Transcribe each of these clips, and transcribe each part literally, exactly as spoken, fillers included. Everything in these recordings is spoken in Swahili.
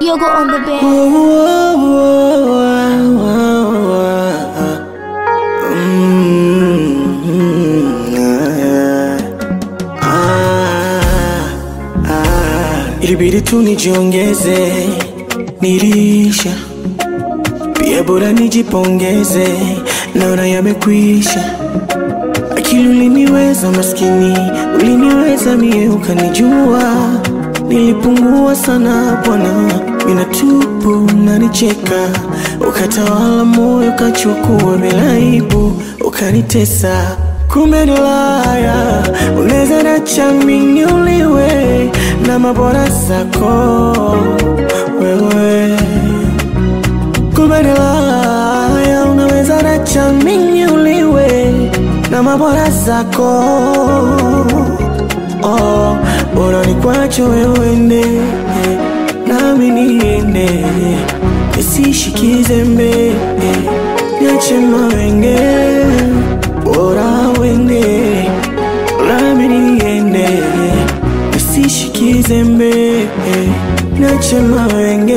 Yogo on the bed. Ilibidi tu nijiongeze, nilisha pia bora nijipongeze, naona yamekwisha. Akili uliniweza maskini, uliniweza mie ukanijua. Nilipungua sana bwana, mina tupu unanicheka. Ukatawala moyo ukachukua bila aibu, ukanitesa. Kumbe nilaya, unaweza nacha mimi uliwe na mabora zako wewe. Kumbe nilaya, unaweza nacha mimi uliwe na mabora zako. Oh, bora nikwache wewe ende, nami niende, nisishikize mbe, niache mawenge. Bora wende, nami niende, nisishikize mbe, niache mawenge.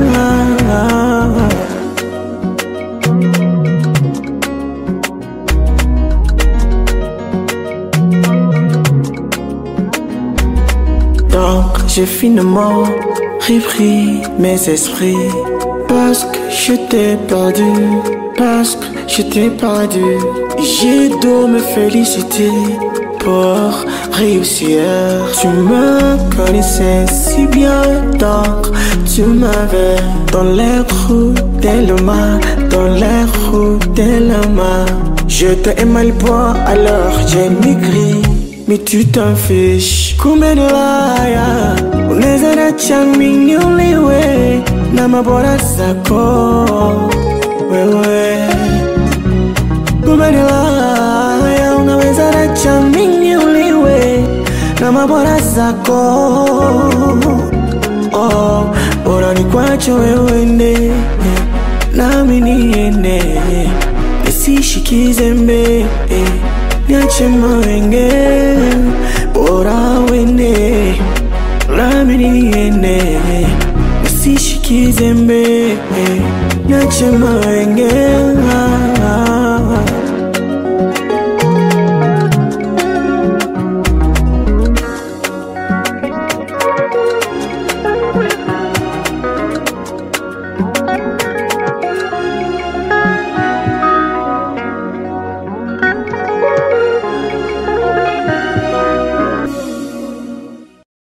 Donc j'ai finalement repris mes esprits, parce que je t'ai perdu, parce que je t'ai perdu. J'ai dû me féliciter pour réussir. Tu me connaissais si bien, donc tu m'avais dans les roues de l'homme, dans les roues de l'homme. Je t'aimais le bois, alors j'ai maigri, mais tu t'en fiches. Kumbe nilaya, unaweza nacha mimi uliwe na mabora zako wewe. Kumbe nilaya, unaweza nacha mimi uliwe na mabora zako. Oh, bora nikwache wewe ende, nami niende, nisishikize mbe, niache mawenge. Bora wende, nami niende, nisishikize mbe, niache mawenge.